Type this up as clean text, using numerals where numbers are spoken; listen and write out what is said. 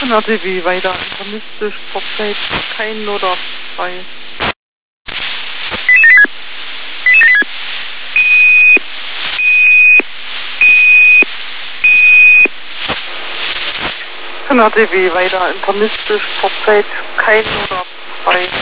RTW weiter interimistisch, zurzeit kein oder frei. RTW weiter interimistisch, zurzeit kein oder frei.